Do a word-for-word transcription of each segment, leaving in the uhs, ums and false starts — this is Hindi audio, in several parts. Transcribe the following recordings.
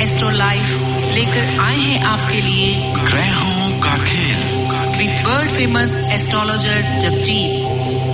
एस्ट्रो लाइफ लेकर आए हैं आपके लिए ग्रहों का खेल with world famous astrologer Jagjit.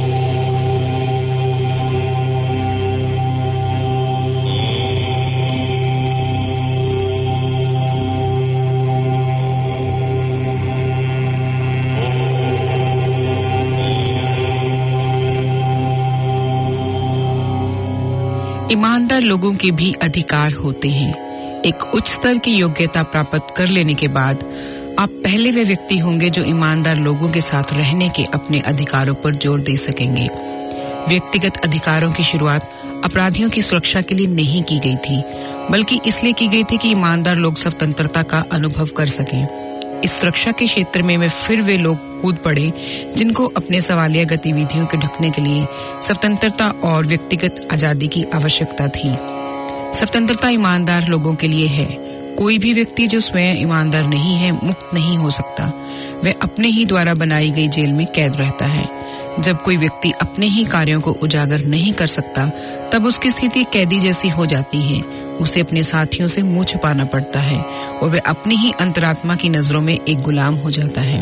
ईमानदार लोगों के भी अधिकार होते हैं। एक उच्च स्तर की योग्यता प्राप्त कर लेने के बाद आप पहले वे व्यक्ति होंगे जो ईमानदार लोगों के साथ रहने के अपने अधिकारों पर जोर दे सकेंगे। व्यक्तिगत अधिकारों की शुरुआत अपराधियों की सुरक्षा के लिए नहीं की गई थी, बल्कि इसलिए की गई थी कि ईमानदार लोग स्वतंत्रता का अनुभव कर सकें। इस सुरक्षा के क्षेत्र में, में फिर वे लोग कूद पड़े जिनको अपने सवालिया गतिविधियों के ढकने के लिए स्वतंत्रता और व्यक्तिगत आजादी की आवश्यकता थी। स्वतंत्रता ईमानदार लोगों के लिए है। कोई भी व्यक्ति जो स्वयं ईमानदार नहीं है मुक्त नहीं हो सकता। वह अपने ही द्वारा बनाई गई जेल में कैद रहता है। जब कोई व्यक्ति अपने ही कार्यों को उजागर नहीं कर सकता, तब उसकी स्थिति कैदी जैसी हो जाती है। उसे अपने साथियों से मुंह छुपाना पड़ता है और वह अपनी ही अंतरात्मा की नजरों में एक गुलाम हो जाता है।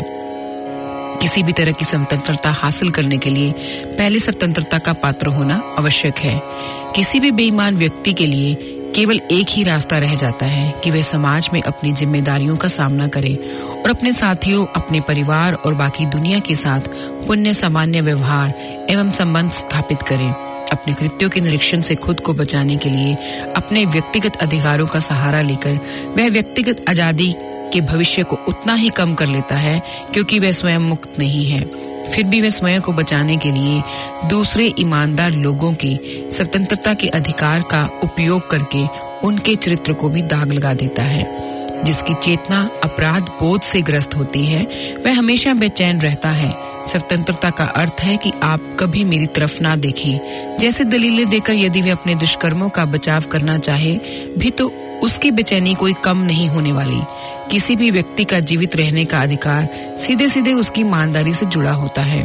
किसी भी तरह की स्वतंत्रता हासिल करने के लिए पहले स्वतंत्रता का पात्र होना आवश्यक है। किसी भी बेईमान व्यक्ति के लिए केवल एक ही रास्ता रह जाता है कि वह समाज में अपनी जिम्मेदारियों का सामना करे और अपने साथियों, अपने परिवार और बाकी दुनिया के साथ पुण्य सामान्य व्यवहार एवं संबंध स्थापित करे। अपने कृत्यों के निरीक्षण से खुद को बचाने के लिए अपने व्यक्तिगत अधिकारों का सहारा लेकर वह व्यक्तिगत आजादी के भविष्य को उतना ही कम कर लेता है क्योंकि वह स्वयं मुक्त नहीं है। फिर भी वह स्वयं को बचाने के लिए दूसरे ईमानदार लोगों के स्वतंत्रता के अधिकार का उपयोग करके उनके चरित्र को भी दाग लगा देता है। जिसकी चेतना अपराध बोध से ग्रस्त होती है वह हमेशा बेचैन रहता है। स्वतंत्रता का अर्थ है कि आप कभी मेरी तरफ ना देखें। जैसे दलीलें देकर यदि वे अपने दुष्कर्मों का बचाव करना चाहे भी तो उसकी बेचैनी कोई कम नहीं होने वाली। किसी भी व्यक्ति का जीवित रहने का अधिकार सीधे सीधे उसकी ईमानदारी से जुड़ा होता है।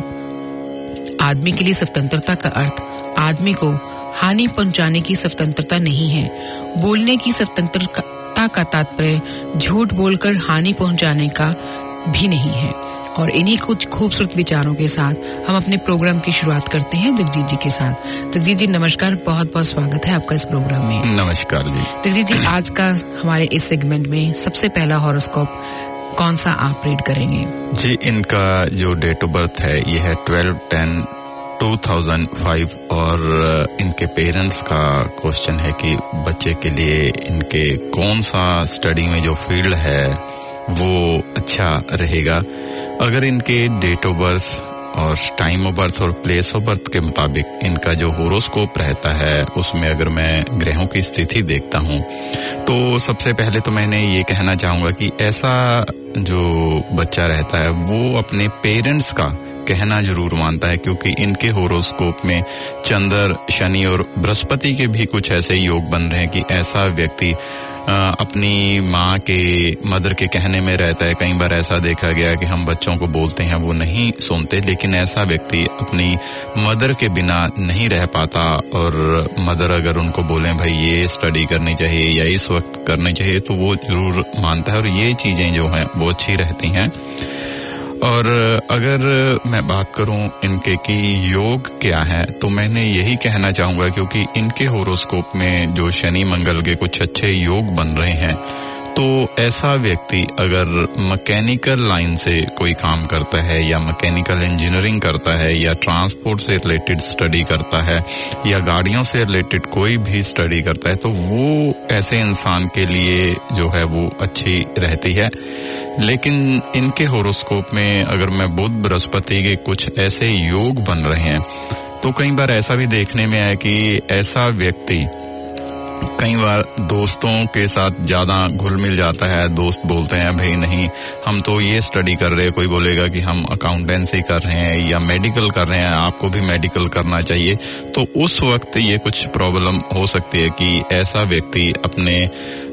आदमी के लिए स्वतंत्रता का अर्थ आदमी को हानि पहुंचाने की स्वतंत्रता नहीं है। बोलने की स्वतंत्रता का तात्पर्य झूठ बोलकर हानि पहुंचाने का भी नहीं है। और इन्हीं कुछ खूबसूरत विचारों के साथ हम अपने प्रोग्राम की शुरुआत करते हैं जगजीत जी के साथ। जगजीत जी नमस्कार, बहुत बहुत स्वागत है आपका इस प्रोग्राम में। नमस्कार जी। जगजीत जी, आज का हमारे इस सेगमेंट में सबसे पहला हॉरोस्कोप कौन सा आप रीड करेंगे? जी, इनका जो डेट ऑफ बर्थ है ये है twelve ten two thousand five और इनके पेरेंट्स का क्वेश्चन है कि बच्चे के लिए इनके कौन सा स्टडी में जो फील्ड है वो अच्छा रहेगा। अगर इनके डेट ऑफ बर्थ और टाइम ऑफ बर्थ और प्लेस ऑफ बर्थ के मुताबिक इनका जो होरोस्कोप रहता है उसमें अगर मैं ग्रहों की स्थिति देखता हूं तो सबसे पहले तो मैंने ये कहना चाहूंगा कि ऐसा जो बच्चा रहता है वो अपने पेरेंट्स का कहना जरूर मानता है, क्योंकि इनके होरोस्कोप में चंद्र, शनि और बृहस्पति के भी कुछ ऐसे योग बन रहे हैं कि ऐसा व्यक्ति अपनी माँ के, मदर के कहने में रहता है। कई बार ऐसा देखा गया कि हम बच्चों को बोलते हैं वो नहीं सुनते, लेकिन ऐसा व्यक्ति अपनी मदर के बिना नहीं रह पाता और मदर अगर उनको बोलें भाई ये स्टडी करनी चाहिए या इस वक्त करनी चाहिए तो वो जरूर मानता है और ये चीजें जो हैं वो अच्छी रहती हैं। और अगर मैं बात करूं इनके कि योग क्या है तो मैंने यही कहना चाहूंगा, क्योंकि इनके होरोस्कोप में जो शनि मंगल के कुछ अच्छे योग बन रहे हैं तो ऐसा व्यक्ति अगर मैकेनिकल लाइन से कोई काम करता है या मैकेनिकल इंजीनियरिंग करता है या ट्रांसपोर्ट से रिलेटेड स्टडी करता है या गाड़ियों से रिलेटेड कोई भी स्टडी करता है तो वो ऐसे इंसान के लिए जो है वो अच्छी रहती है। लेकिन इनके होरोस्कोप में अगर मैं बुध बृहस्पति के कुछ ऐसे योग बन रहे हैं तो कई बार ऐसा भी देखने में आया कि ऐसा व्यक्ति कई बार दोस्तों के साथ ज्यादा घुल मिल जाता है। दोस्त बोलते हैं भाई नहीं हम तो ये स्टडी कर रहे हैं, कोई बोलेगा कि हम अकाउंटेंसी कर रहे हैं या मेडिकल कर रहे हैं, आपको भी मेडिकल करना चाहिए। तो उस वक्त ये कुछ प्रॉब्लम हो सकती है कि ऐसा व्यक्ति अपने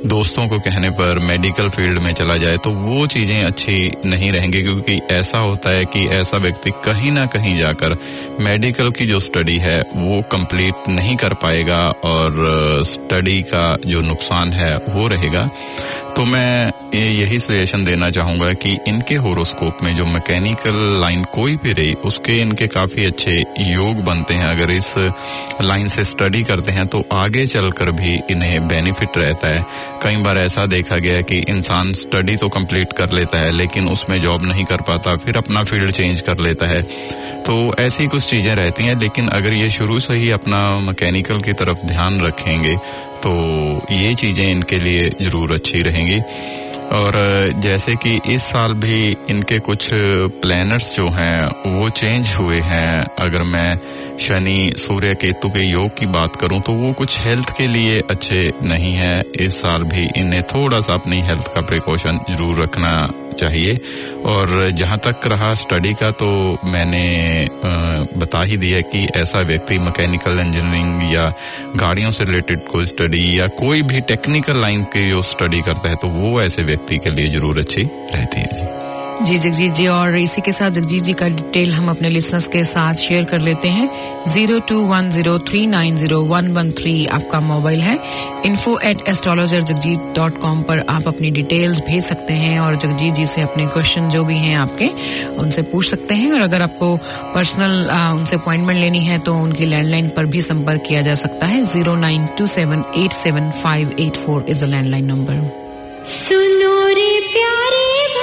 दोस्तों को कहने पर मेडिकल फील्ड में चला जाए तो वो चीजें अच्छी नहीं रहेंगी, क्योंकि ऐसा होता है कि ऐसा व्यक्ति कहीं ना कहीं जाकर मेडिकल की जो स्टडी है वो कंप्लीट नहीं कर पाएगा और स्टडी का जो नुकसान है वो रहेगा। तो मैं यही सजेशन देना चाहूंगा कि इनके होरोस्कोप में जो मैकेनिकल लाइन कोई भी रही उसके इनके काफी अच्छे योग बनते हैं। अगर इस लाइन से स्टडी करते हैं तो आगे चलकर भी इन्हें बेनिफिट रहता है। कई बार ऐसा देखा गया कि इंसान स्टडी तो कंप्लीट कर लेता है लेकिन उसमें जॉब नहीं कर पाता, फिर अपना फील्ड चेंज कर लेता है। तो ऐसी कुछ चीजें रहती हैं, लेकिन अगर ये शुरू से ही अपना मैकेनिकल की तरफ ध्यान रखेंगे तो ये चीजें इनके लिए जरूर अच्छी रहेंगी। और जैसे कि इस साल भी इनके कुछ प्लैनेट्स जो हैं वो चेंज हुए हैं। अगर मैं शनि सूर्य केतु के योग की बात करूं तो वो कुछ हेल्थ के लिए अच्छे नहीं है। इस साल भी इन्हें थोड़ा सा अपनी हेल्थ का प्रिकॉशन जरूर रखना चाहिए। और जहां तक रहा स्टडी का, तो मैंने बता ही दिया कि ऐसा व्यक्ति मैकेनिकल इंजीनियरिंग या गाड़ियों से रिलेटेड कोई स्टडी या कोई भी टेक्निकल लाइन की जो स्टडी करता है तो वो ऐसे व्यक्ति के लिए जरूर अच्छी रहती है। जी जी जगजीत जी, और इसी के साथ जगजीत जी का डिटेल हम अपने लिसनर्स के साथ शेयर कर लेते हैं। Zero two one zero three nine zero one one three आपका मोबाइल है। Info at astrologer Jagjit dot com पर आप अपनी डिटेल्स भेज सकते हैं और जगजीत जी से अपने क्वेश्चन जो भी हैं आपके उनसे पूछ सकते हैं। और अगर आपको पर्सनल उनसे अपॉइंटमेंट लेनी है तो उनकी लैंडलाइन पर भी संपर्क किया जा सकता है। Zero nine two seven eight seven five eight four is the landline number. सुनो रे प्यारे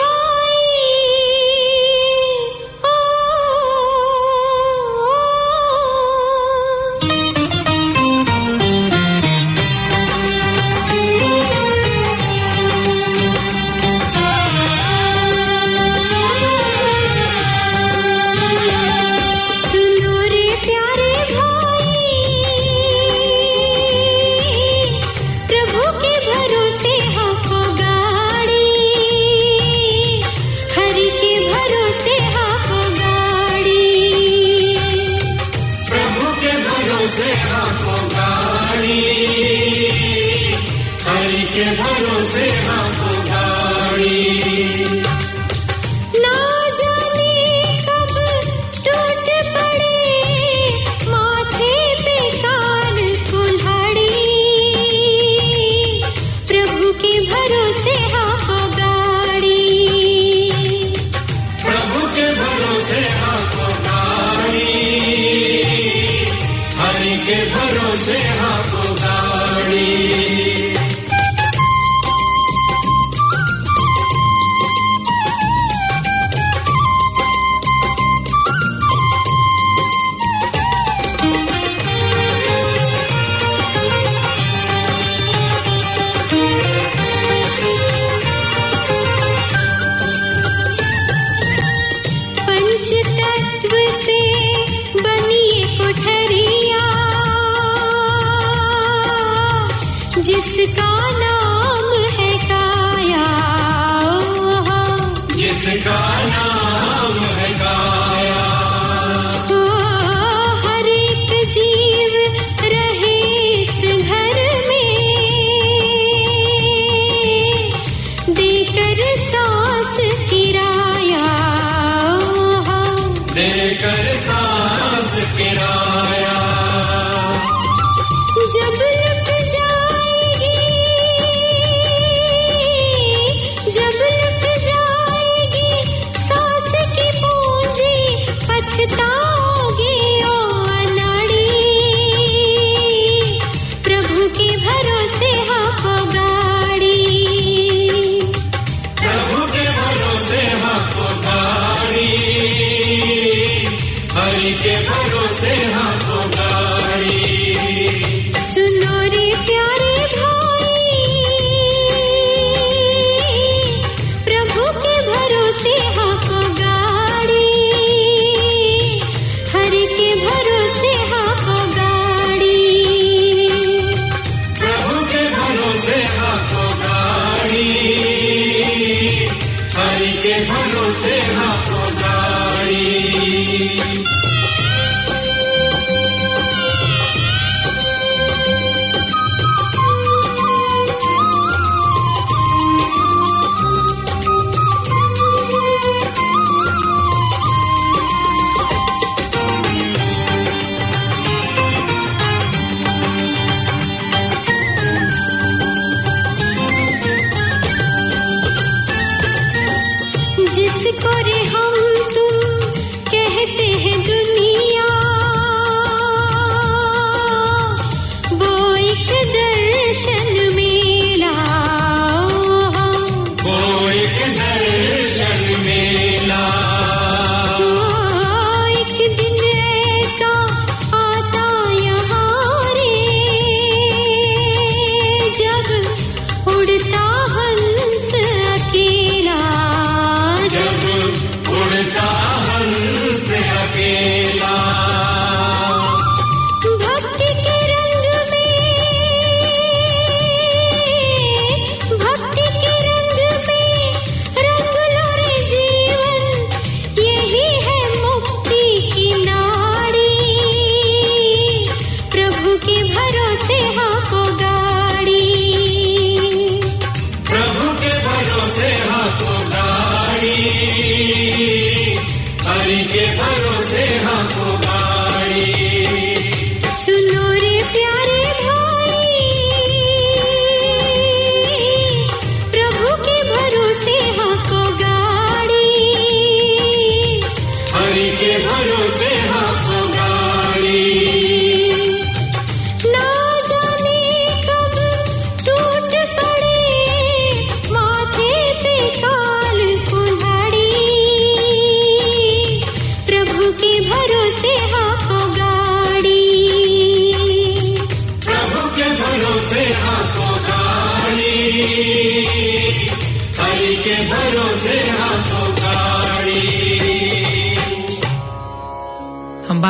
जिसका नाम है काया, जिसका नाम है काया, ओ हर एक जीव रहे इस घर में, देकर सांस किराया, देकर सांस किराया, जब लुट जाएगी, जब लुट जाएगी सांस की पूंजी, पछताओगी ओ अनाड़ी, प्रभु के भरोसे हाथों गाड़ी, प्रभु के भरोसे हाथों गाड़ी, हरि के भरोसे हाथों गाड़ी। सुनो रे प्यारे भाई, प्रभु के भरोसे हाथों गाड़ी, हरि के भरोसे हाथों गाड़ी, प्रभु के भरोसे हाथों गाड़ी, हरि के भरोसे हाथों गाड़ी।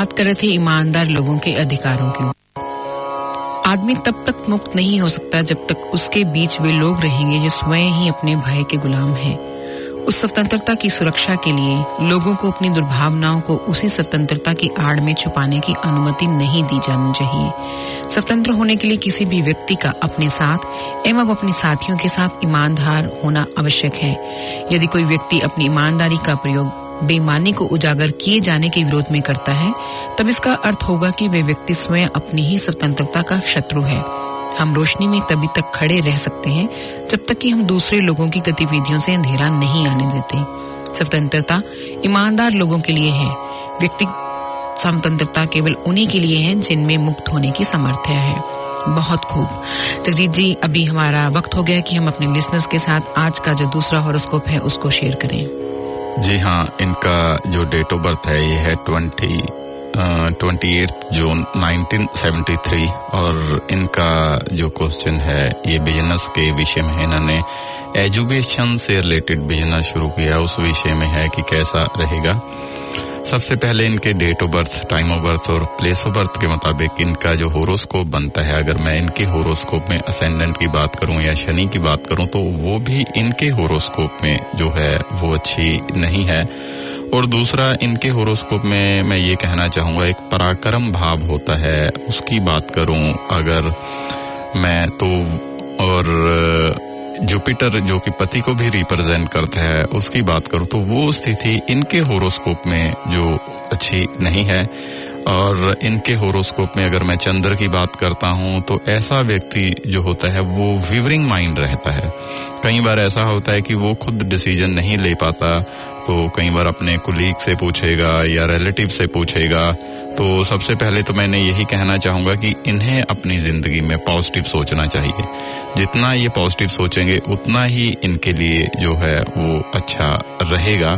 बात कर रहे थे ईमानदार लोगों के अधिकारों की। आदमी तब तक मुक्त नहीं हो सकता जब तक उसके बीच वे लोग रहेंगे जो स्वयं ही अपने भय के गुलाम हैं। उस स्वतंत्रता की सुरक्षा के लिए लोगों को अपनी दुर्भावनाओं को उसी स्वतंत्रता की आड़ में छुपाने की अनुमति नहीं दी जानी चाहिए। स्वतंत्र होने के लिए किसी भी व्यक्ति का अपने साथ एवं अपने साथियों के साथ ईमानदार होना आवश्यक है। यदि कोई व्यक्ति अपनी ईमानदारी का प्रयोग बेईमानी को उजागर किए जाने के विरोध में करता है, तब इसका अर्थ होगा कि वे व्यक्ति स्वयं अपनी ही स्वतंत्रता का शत्रु है। हम रोशनी में तभी तक खड़े रह सकते हैं जब तक कि हम दूसरे लोगों की गतिविधियों से अंधेरा नहीं आने देते। स्वतंत्रता ईमानदार लोगों के लिए है। व्यक्ति स्वतंत्रता केवल उन्हीं के लिए है जिनमें मुक्त होने की सामर्थ्य है। बहुत खूब जगजीत जी, अभी हमारा वक्त हो गया कि हम अपने लिसनर्स के साथ आज का जो दूसरा हॉरोस्कोप है उसको शेयर करें। जी हाँ, इनका जो डेट ऑफ बर्थ है ये है twenty twenty eight June nineteen seventy three और इनका जो क्वेश्चन है ये बिजनेस के विषय में है। इन्होंने एजुकेशन से रिलेटेड बिजनेस शुरू किया, उस विषय में है कि कैसा रहेगा। सबसे पहले इनके date of birth, time of birth और प्लेस ऑफ बर्थ के मुताबिक इनका जो होरोस्कोप बनता है, अगर मैं इनके होरोस्कोप में असेंडेंट की बात करूं या शनि की बात करूं तो वो भी इनके होरोस्कोप में जो है वो अच्छी नहीं है। और दूसरा, इनके होरोस्कोप में मैं ये कहना चाहूंगा एक पराक्रम भाव होता है, उसकी बात करूं अगर मैं तो, और जुपिटर जो कि पति को भी रिप्रेजेंट करता है उसकी बात करूं तो वो स्थिति इनके होरोस्कोप में जो अच्छी नहीं है। और इनके होरोस्कोप में अगर मैं चंद्र की बात करता हूं तो ऐसा व्यक्ति जो होता है वो विवरिंग माइंड रहता है। कई बार ऐसा होता है कि वो खुद डिसीजन नहीं ले पाता, तो कई बार अपने कुलीग से पूछेगा या रिलेटिव से पूछेगा। तो सबसे पहले तो मैंने यही कहना चाहूंगा कि इन्हें अपनी जिंदगी में पॉजिटिव सोचना चाहिए। जितना ये पॉजिटिव सोचेंगे उतना ही इनके लिए जो है वो अच्छा रहेगा।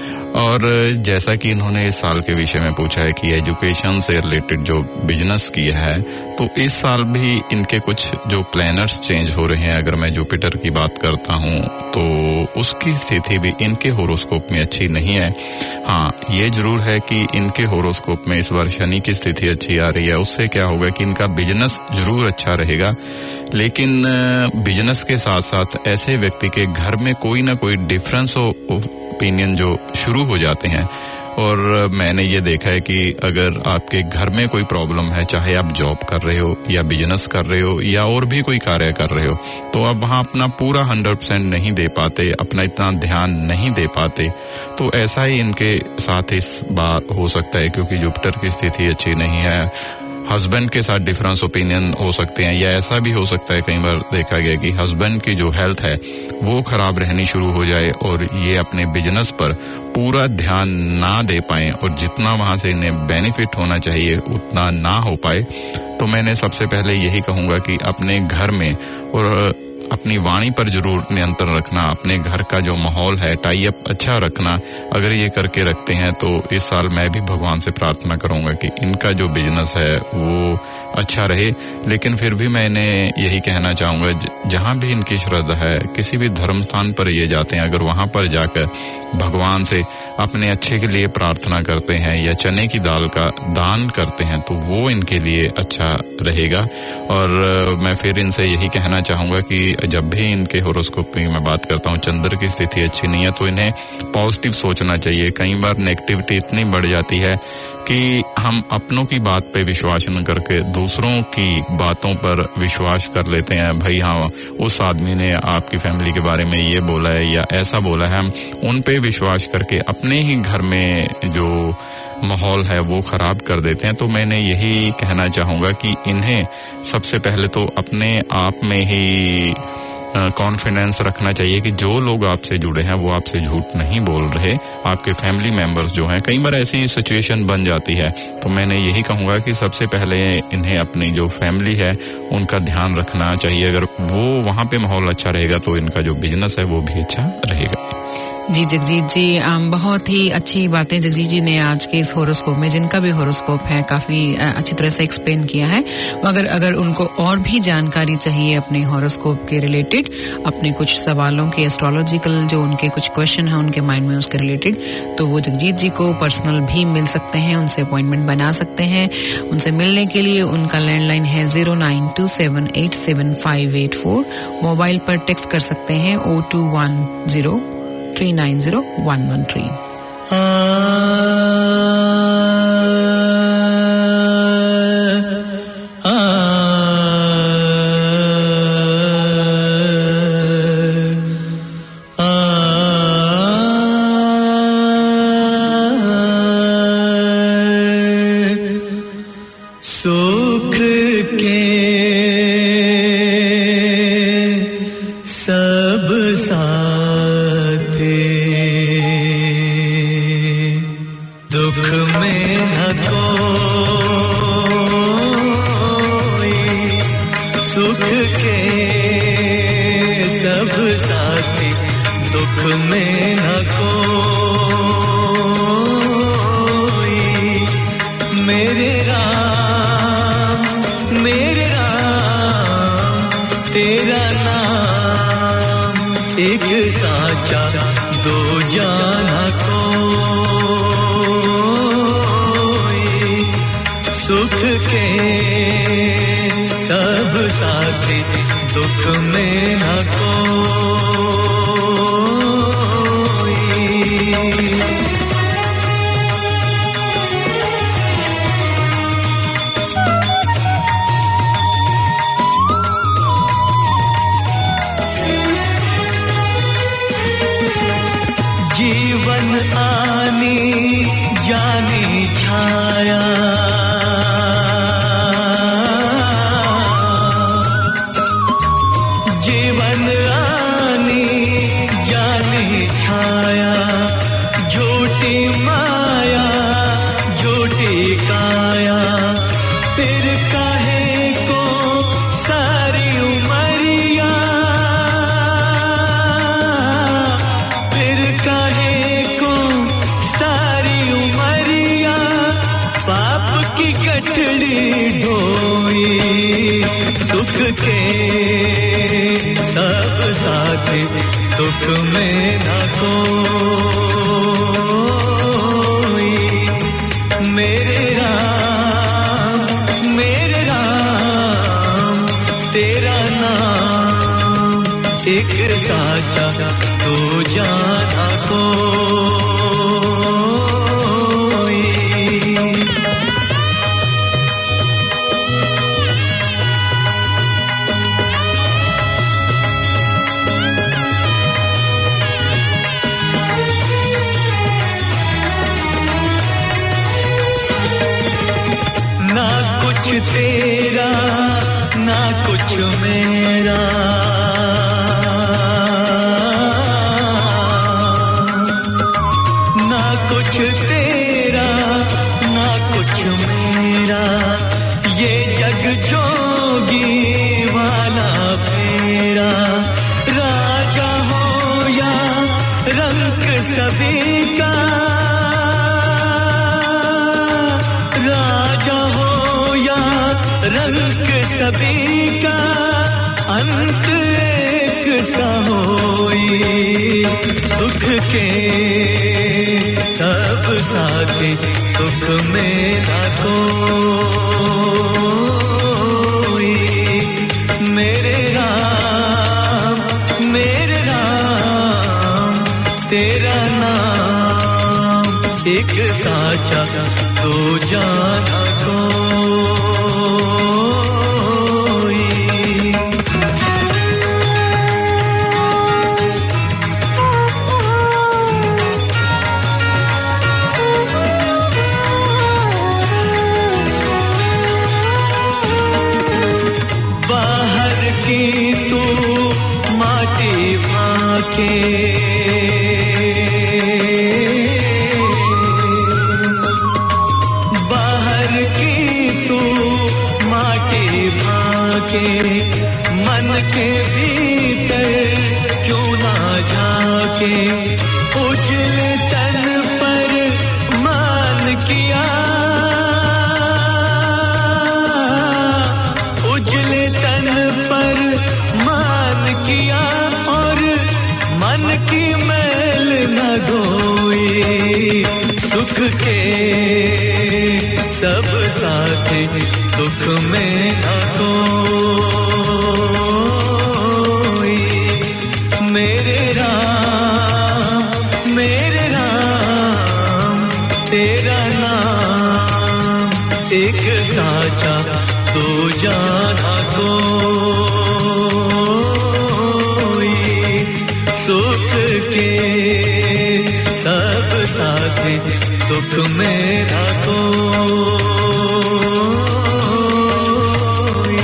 और जैसा कि इन्होंने इस साल के विषय में पूछा है कि एजुकेशन से रिलेटेड जो बिजनेस किया है, तो इस साल भी इनके कुछ जो प्लानर्स चेंज हो रहे हैं। अगर मैं जुपिटर की बात करता हूं तो उसकी स्थिति भी इनके होरोस्कोप में अच्छी नहीं है। हाँ, ये जरूर है कि इनके होरोस्कोप में इस बार शनि की स्थिति अच्छी आ रही है। उससे क्या होगा कि इनका बिजनेस जरूर अच्छा रहेगा, लेकिन बिजनेस के साथ साथ ऐसे व्यक्ति के घर में कोई ना कोई डिफरेंस ओपिनियन जो शुरू हो जाते हैं। और मैंने ये देखा है कि अगर आपके घर में कोई प्रॉब्लम है, चाहे आप जॉब कर रहे हो या बिजनेस कर रहे हो या और भी कोई कार्य कर रहे हो, तो आप वहाँ अपना पूरा हंड्रेड परसेंट नहीं दे पाते, अपना इतना ध्यान नहीं दे पाते। तो ऐसा ही इनके साथ इस बार हो सकता है, क्योंकि जुपिटर की स्थिति अच्छी नहीं है। हस्बैंड के साथ डिफरेंस ओपिनियन हो सकते हैं, या ऐसा भी हो सकता है कई बार देखा गया कि हस्बैंड की जो हेल्थ है वो खराब रहनी शुरू हो जाए और ये अपने बिजनेस पर पूरा ध्यान ना दे पाए और जितना वहां से इन्हें बेनिफिट होना चाहिए उतना ना हो पाए। तो मैंने सबसे पहले यही कहूंगा कि अपने घर में और अपनी वाणी पर जरूर नियंत्रण रखना, अपने घर का जो माहौल है टाई अप अच्छा रखना। अगर ये करके रखते हैं तो इस साल मैं भी भगवान से प्रार्थना करूंगा कि इनका जो बिजनेस है वो अच्छा रहे। लेकिन फिर भी मैंने यही कहना चाहूंगा, जहां भी इनकी श्रद्धा है, किसी भी धर्म स्थान पर ये जाते हैं, अगर वहां पर जाकर भगवान से अपने अच्छे के लिए प्रार्थना करते हैं या चने की दाल का दान करते हैं तो वो इनके लिए अच्छा रहेगा। और मैं फिर इनसे यही कहना चाहूंगा कि जब भी इनके होरोस्कोप की मैं बात करता हूँ चंद्र की स्थिति अच्छी नहीं है तो इन्हें पॉजिटिव सोचना चाहिए। कई बार नेगेटिविटी इतनी बढ़ जाती है कि हम अपनों की बात पे विश्वास न करके दूसरों की बातों पर विश्वास कर लेते हैं। भाई हाँ, उस आदमी ने आपकी फैमिली के बारे में ये बोला है या ऐसा बोला है, हम उन पे विश्वास करके अपने ही घर में जो माहौल है वो खराब कर देते हैं। तो मैंने यही कहना चाहूंगा कि इन्हें सबसे पहले तो अपने आप में ही कॉन्फिडेंस रखना चाहिए कि जो लोग आपसे जुड़े हैं वो आपसे झूठ नहीं बोल रहे। आपके फैमिली मेंबर्स जो हैं, कई बार ऐसी सिचुएशन बन जाती है, तो मैंने यही कहूंगा कि सबसे पहले इन्हें अपनी जो फैमिली है उनका ध्यान रखना चाहिए। अगर वो वहां पे माहौल अच्छा रहेगा तो इनका जो बिजनेस है वो भी अच्छा रहेगा। जी जगजीत जी, बहुत ही अच्छी बातें जगजीत जी ने आज के इस होरोस्कोप में, जिनका भी होरोस्कोप है, काफी अच्छी तरह से एक्सप्लेन किया है। मगर अगर उनको और भी जानकारी चाहिए अपने होरोस्कोप के रिलेटेड, अपने कुछ सवालों के एस्ट्रोलॉजिकल जो उनके कुछ क्वेश्चन हैं उनके माइंड में उसके रिलेटेड, तो वो जगजीत जी को पर्सनल भी मिल सकते हैं, उनसे अपॉइंटमेंट बना सकते हैं। उनसे मिलने के लिए उनका लैंडलाइन है zero nine two seven eight seven five eight four. Mobile पर टेक्स्ट कर सकते हैं o two one zero three nine zero one one three. मन के भीतर क्यों ना जाके उजले तन पर मान किया, उजले तन पर मान किया और मन की मैल न धोई। सुख के सब साथी दुख में न कोई। मेरे राम मेरे राम तेरा नाम एक साचा तो जाना कोई। सुख के सब साथी दुख में न कोई।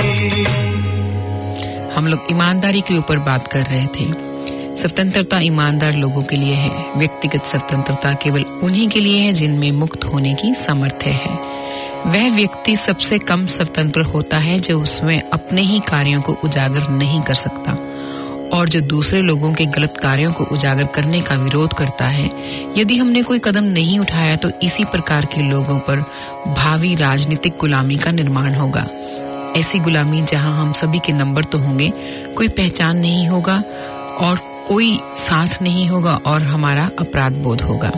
हम लोग ईमानदारी के ऊपर बात कर रहे थे। स्वतंत्रता ईमानदार लोगों के लिए है। व्यक्तिगत स्वतंत्रता केवल उन्हीं के लिए है जिनमें मुक्त होने की सामर्थ्य है। वह व्यक्ति सबसे कम स्वतंत्र होता है जो उसमें अपने ही कार्यों को उजागर नहीं कर सकता और जो दूसरे लोगों के गलत कार्यों को उजागर करने का विरोध करता है। यदि हमने कोई कदम नहीं उठाया तो इसी प्रकार के लोगों पर भावी राजनीतिक गुलामी का निर्माण होगा। ऐसी गुलामी जहां हम सभी के नंबर तो होंगे, कोई पहचान नहीं होगा और कोई साथ नहीं होगा और हमारा अपराध बोध होगा।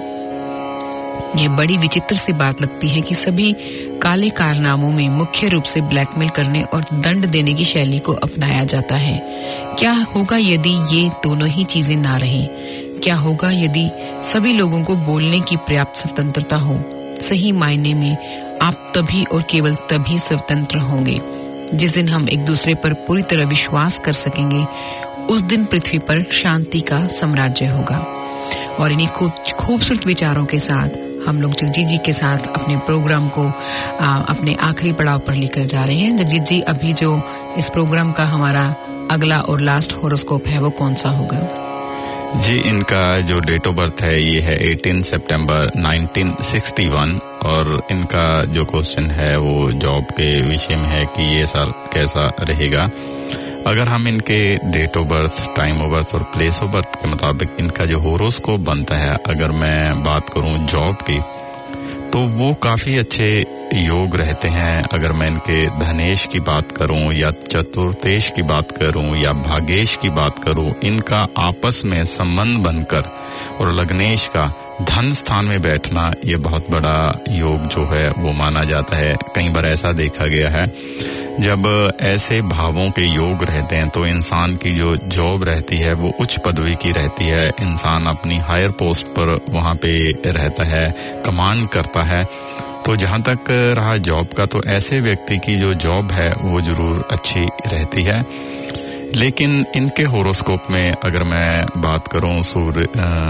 यह बड़ी विचित्र सी बात लगती है कि सभी काले कारनामों में मुख्य रूप से ब्लैकमेल करने और दंड देने की शैली को अपनाया जाता है। क्या होगा यदि ये दोनों ही चीजें ना रहें? क्या होगा यदि सभी लोगों को बोलने की पर्याप्त स्वतंत्रता हो? सही मायने में आप तभी और केवल तभी स्वतंत्र होंगे जिस दिन हम एक दूसरे पर पूरी तरह विश्वास कर सकेंगे। उस दिन पृथ्वी पर शांति का साम्राज्य होगा। और इन्हीं कुछ खूबसूरत विचारों के साथ हम लोग जगजीत जी के साथ अपने प्रोग्राम को आ, अपने आखिरी पड़ाव पर लेकर जा रहे हैं। जगजीत जी, अभी जो इस प्रोग्राम का हमारा अगला और लास्ट हॉरोस्कोप है वो कौन सा होगा? जी, इनका जो डेट ऑफ बर्थ है ये है अठारह सितंबर नाइनटीन सिक्सटी वन और इनका जो क्वेश्चन है वो जॉब के विषय में है कि ये साल कैसा रहेगा। अगर हम इनके date of birth, time of birth और प्लेस ऑफ बर्थ के मुताबिक इनका जो होरोस्कोप बनता है, अगर मैं बात करूं जॉब की, तो वो काफी अच्छे योग रहते हैं। अगर मैं इनके धनेश की बात करूं या चतुर्थेश की बात करूं या भागेश की बात करूं, इनका आपस में संबंध बनकर और लग्नेश का धन स्थान में बैठना ये बहुत बड़ा योग जो है वो माना जाता है। कई बार ऐसा देखा गया है जब ऐसे भावों के योग रहते हैं तो इंसान की जो जॉब रहती है वो उच्च पदवी की रहती है। इंसान अपनी हायर पोस्ट पर वहां पे रहता है, कमांड करता है। तो जहां तक रहा जॉब का, तो ऐसे व्यक्ति की जो जॉब है वो जरूर अच्छी रहती है। लेकिन इनके होरोस्कोप में अगर मैं बात करूं सूर्य,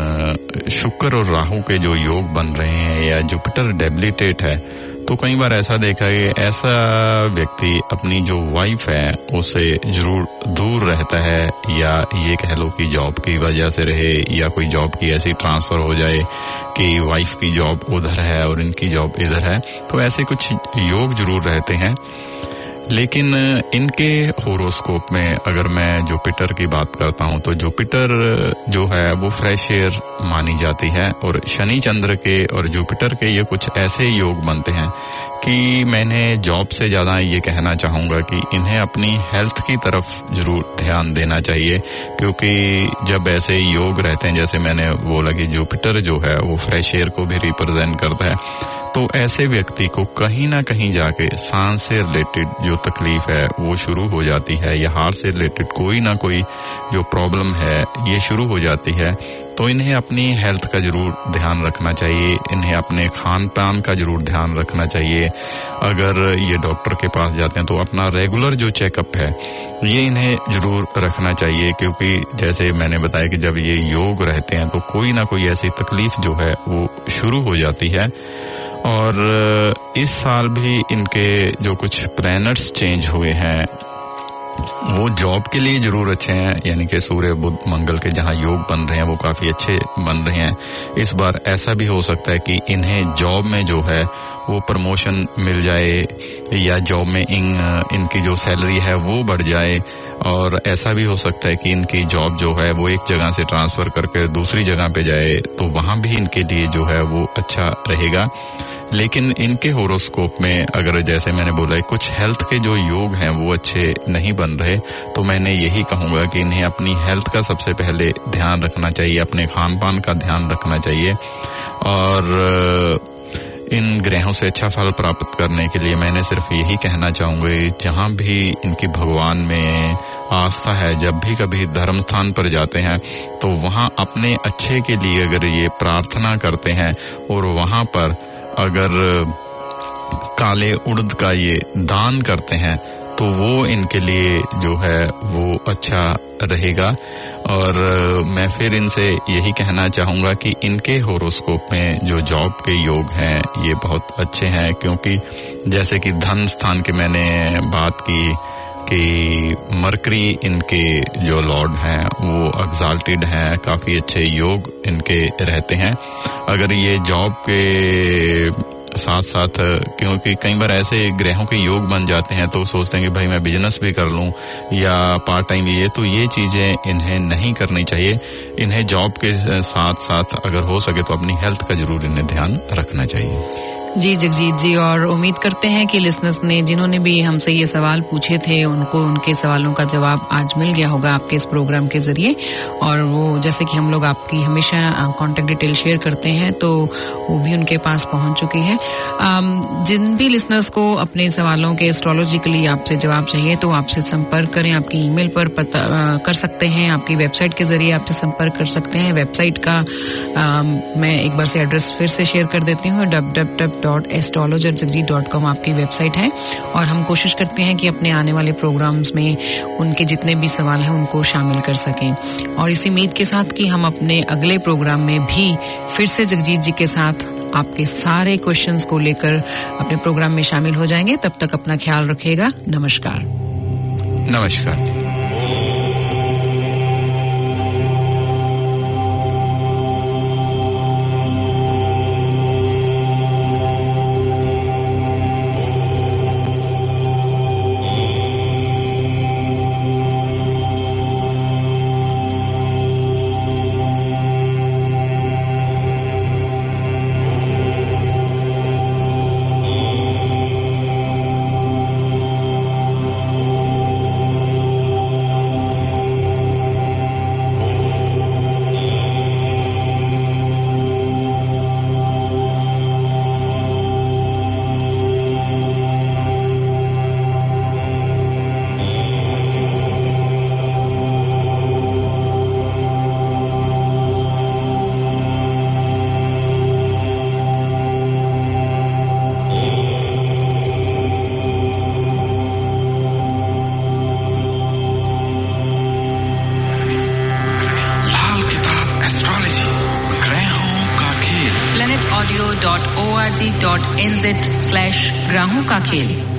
शुक्र और राहु के जो योग बन रहे हैं या जुपिटर डेबिलिटेट है, तो कई बार ऐसा देखा है ऐसा व्यक्ति अपनी जो वाइफ है उससे जरूर दूर रहता है, या ये कह लो कि जॉब की वजह से रहे या कोई जॉब की ऐसी ट्रांसफर हो जाए कि वाइफ की जॉब उधर है और इनकी जॉब इधर है। तो ऐसे कुछ योग जरूर रहते हैं। लेकिन इनके होरोस्कोप में अगर मैं जुपिटर की बात करता हूं तो जुपिटर जो है वो फ्रेश एयर मानी जाती है, और शनि चंद्र के और जुपिटर के ये कुछ ऐसे योग बनते हैं कि मैंने जॉब से ज्यादा ये कहना चाहूंगा कि इन्हें अपनी हेल्थ की तरफ जरूर ध्यान देना चाहिए। क्योंकि जब ऐसे योग रहते हैं, जैसे मैंने बोला कि जुपिटर जो है वो फ्रेश एयर को भी रिप्रेजेंट करता है, तो ऐसे व्यक्ति को कहीं ना कहीं जाके सांस से रिलेटेड जो तकलीफ है वो शुरू हो जाती है, या हार्ट से रिलेटेड कोई ना कोई जो प्रॉब्लम है ये शुरू हो जाती है। तो इन्हें अपनी हेल्थ का जरूर ध्यान रखना चाहिए, इन्हें अपने खान पान का जरूर ध्यान रखना चाहिए। अगर ये डॉक्टर के पास जाते हैं तो अपना रेगुलर जो चेकअप है ये इन्हें जरूर रखना चाहिए। क्योंकि जैसे मैंने बताया कि जब ये योग रहते हैं तो कोई ना कोई ऐसी तकलीफ जो है वो शुरू हो जाती है। और इस साल भी इनके जो कुछ प्लैनेट्स चेंज हुए हैं वो जॉब के लिए जरूर अच्छे हैं, यानी कि सूर्य बुध मंगल के जहां योग बन रहे हैं वो काफी अच्छे बन रहे हैं। इस बार ऐसा भी हो सकता है कि इन्हें जॉब में जो है वो प्रमोशन मिल जाए, या जॉब में इन इनकी जो सैलरी है वो बढ़ जाए। और ऐसा भी हो सकता है कि इनकी जॉब जो है वो एक जगह से ट्रांसफर करके दूसरी जगह पे जाए, तो वहां भी इनके लिए जो है वो अच्छा रहेगा। लेकिन इनके होरोस्कोप में अगर जैसे मैंने बोला है कुछ हेल्थ के जो योग हैं वो अच्छे नहीं बन रहे, तो मैंने यही कहूँगा कि इन्हें अपनी हेल्थ का सबसे पहले ध्यान रखना चाहिए, अपने खान पान का ध्यान रखना चाहिए। और इन ग्रहों से अच्छा फल प्राप्त करने के लिए मैंने सिर्फ यही कहना चाहूँगा, जहाँ भी इनकी भगवान में आस्था है, जब भी कभी धर्म स्थान पर जाते हैं तो वहाँ अपने अच्छे के लिए अगर ये प्रार्थना करते हैं और वहाँ पर अगर काले उड़द का ये दान करते हैं तो वो इनके लिए जो है वो अच्छा रहेगा। और मैं फिर इनसे यही कहना चाहूँगा कि इनके होरोस्कोप में जो जॉब के योग हैं ये बहुत अच्छे हैं, क्योंकि जैसे कि धन स्थान की मैंने बात की कि मरकरी इनके जो लॉर्ड हैं वो एक्साल्टेड हैं, काफ़ी अच्छे योग इनके रहते हैं। अगर ये जॉब के साथ साथ, क्योंकि कई बार ऐसे ग्रहों के योग बन जाते हैं तो सोचते हैं कि भाई मैं बिजनेस भी कर लूं या पार्ट टाइम ये, तो ये चीजें इन्हें नहीं करनी चाहिए। इन्हें जॉब के साथ साथ अगर हो सके तो अपनी हेल्थ का जरूर इन्हें ध्यान रखना चाहिए। जी जगजीत जी, और उम्मीद करते हैं कि लिसनर्स ने जिन्होंने भी हमसे ये सवाल पूछे थे उनको उनके सवालों का जवाब आज मिल गया होगा आपके इस प्रोग्राम के जरिए। और वो जैसे कि हम लोग आपकी हमेशा कांटेक्ट डिटेल शेयर करते हैं तो वो भी उनके पास पहुंच चुकी है। जिन भी लिसनर्स को अपने सवालों के एस्ट्रोलॉजिकली आपसे जवाब चाहिए तो आपसे संपर्क करें, आपकी ईमेल पर पता आ, कर सकते हैं, आपकी वेबसाइट के जरिए आपसे संपर्क कर सकते हैं। वेबसाइट का आ, मैं एक बार से एड्रेस फिर से शेयर कर देती हूँ, W W W dot astrologer Jagjit dot com आपकी वेबसाइट है। और हम कोशिश करते हैं कि अपने आने वाले प्रोग्राम्स में उनके जितने भी सवाल हैं उनको शामिल कर सकें। और इसी उम्मीद के साथ कि हम अपने अगले प्रोग्राम में भी फिर से जगजीत जी के साथ आपके सारे क्वेश्चंस को लेकर अपने प्रोग्राम में शामिल हो जाएंगे। तब तक अपना ख्याल रखिएगा। नमस्कार। नमस्कार। planet audio dot org dot n z slash ग्राहों का खेल।